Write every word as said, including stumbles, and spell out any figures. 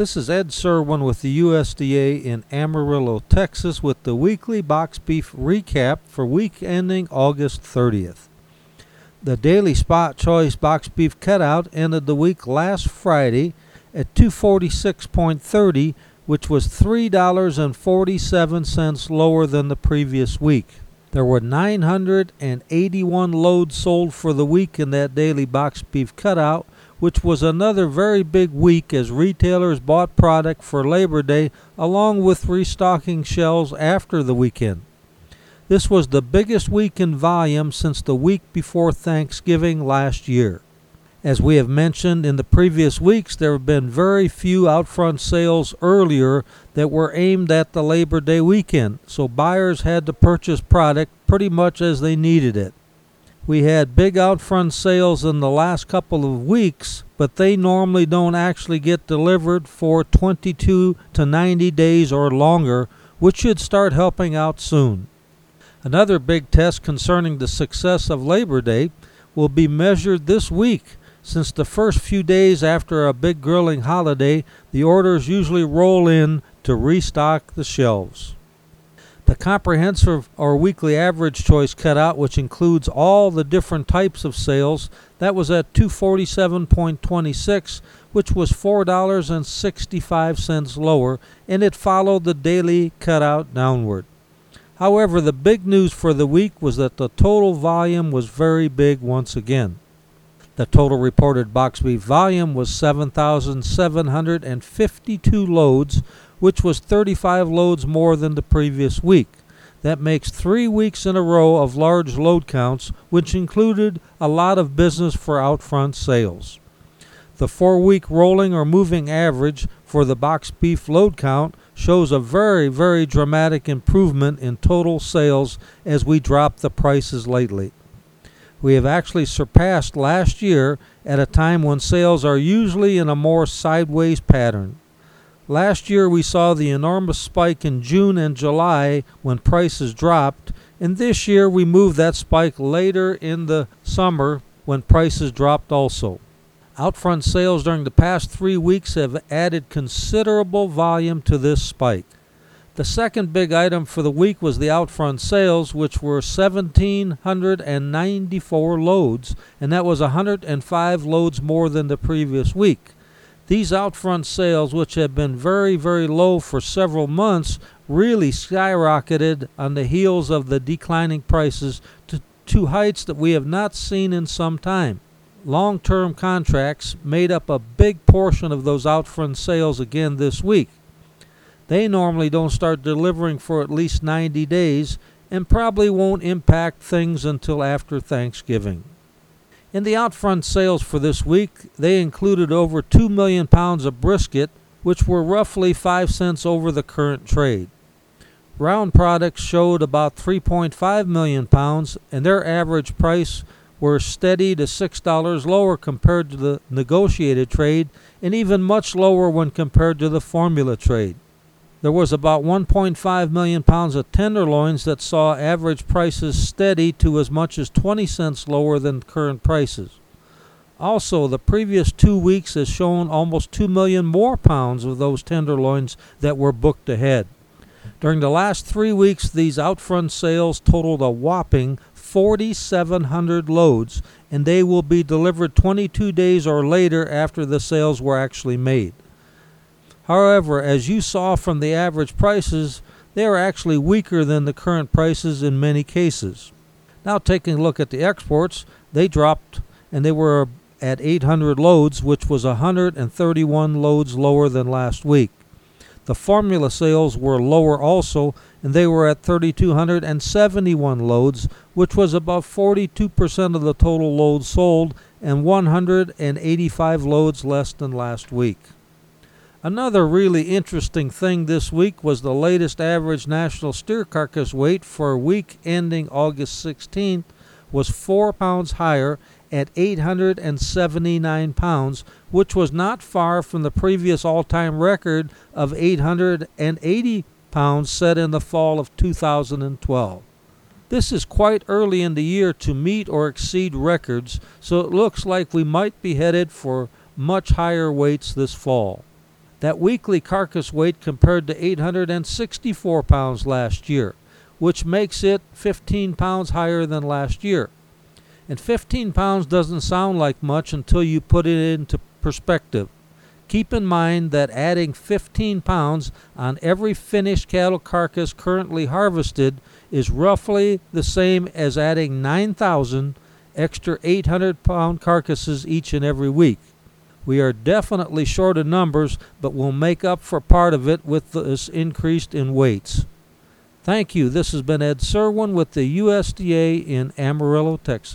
This is Ed Serwin with the U S D A in Amarillo, Texas, with the weekly box beef recap for week ending August thirtieth. The daily spot choice box beef cutout ended the week last Friday at two forty-six thirty, which was three dollars and forty-seven cents lower than the previous week. There were nine hundred eighty-one loads sold for the week in that daily box beef cutout, which was another very big week as retailers bought product for Labor Day along with restocking shelves after the weekend. This was the biggest week in volume since the week before Thanksgiving last year. As we have mentioned in the previous weeks, there have been very few out-front sales earlier that were aimed at the Labor Day weekend, so buyers had to purchase product pretty much as they needed it. We had big out-front sales in the last couple of weeks, but they normally don't actually get delivered for twenty-two to ninety days or longer, which should start helping out soon. Another big test concerning the success of Labor Day will be measured this week, since the first few days after a big grilling holiday, the orders usually roll in to restock the shelves. The comprehensive or weekly average choice cutout, which includes all the different types of sales, that was at two forty-seven twenty-six, which was four dollars and sixty-five cents lower, and it followed the daily cutout downward. However, the big news for the week was that the total volume was very big once again. The total reported box beef volume was seven thousand seven hundred fifty-two loads, which was thirty-five loads more than the previous week. That makes three weeks in a row of large load counts, which included a lot of business for out-front sales. The four-week rolling or moving average for the box beef load count shows a very, very dramatic improvement in total sales as we drop the prices lately. We have actually surpassed last year at a time when sales are usually in a more sideways pattern. Last year we saw the enormous spike in June and July when prices dropped, and this year we moved that spike later in the summer when prices dropped also. Out-front sales during the past three weeks have added considerable volume to this spike. The second big item for the week was the out-front sales, which were one thousand seven hundred ninety-four loads, and that was one hundred five loads more than the previous week. These out-front sales, which have been very, very low for several months, really skyrocketed on the heels of the declining prices to, to heights that we have not seen in some time. Long-term contracts made up a big portion of those out-front sales again this week. They normally don't start delivering for at least ninety days and probably won't impact things until after Thanksgiving. In the out-front sales for this week, they included over two million pounds of brisket, which were roughly five cents over the current trade. Round products showed about three point five million pounds, and their average price were steady to six dollars lower compared to the negotiated trade, and even much lower when compared to the formula trade. There was about one point five million pounds of tenderloins that saw average prices steady to as much as twenty cents lower than current prices. Also, the previous two weeks has shown almost two million more pounds of those tenderloins that were booked ahead. During the last three weeks, these out-front sales totaled a whopping four thousand seven hundred loads, and they will be delivered twenty-two days or later after the sales were actually made. However, as you saw from the average prices, they are actually weaker than the current prices in many cases. Now taking a look at the exports, they dropped and they were at eight hundred loads, which was one hundred thirty-one loads lower than last week. The formula sales were lower also, and they were at three thousand two hundred seventy-one loads, which was about forty-two percent of the total loads sold and one hundred eighty-five loads less than last week. Another really interesting thing this week was the latest average national steer carcass weight for a week ending August sixteenth was four pounds higher at eight hundred seventy-nine pounds, which was not far from the previous all-time record of eight hundred eighty pounds set in the fall of two thousand twelve. This is quite early in the year to meet or exceed records, so it looks like we might be headed for much higher weights this fall. That weekly carcass weight compared to eight hundred sixty-four pounds last year, which makes it fifteen pounds higher than last year. And fifteen pounds doesn't sound like much until you put it into perspective. Keep in mind that adding fifteen pounds on every finished cattle carcass currently harvested is roughly the same as adding nine thousand extra eight hundred pound carcasses each and every week. We are definitely short of numbers, but we'll make up for part of it with this increase in weights. Thank you. This has been Ed Serwin with the U S D A in Amarillo, Texas.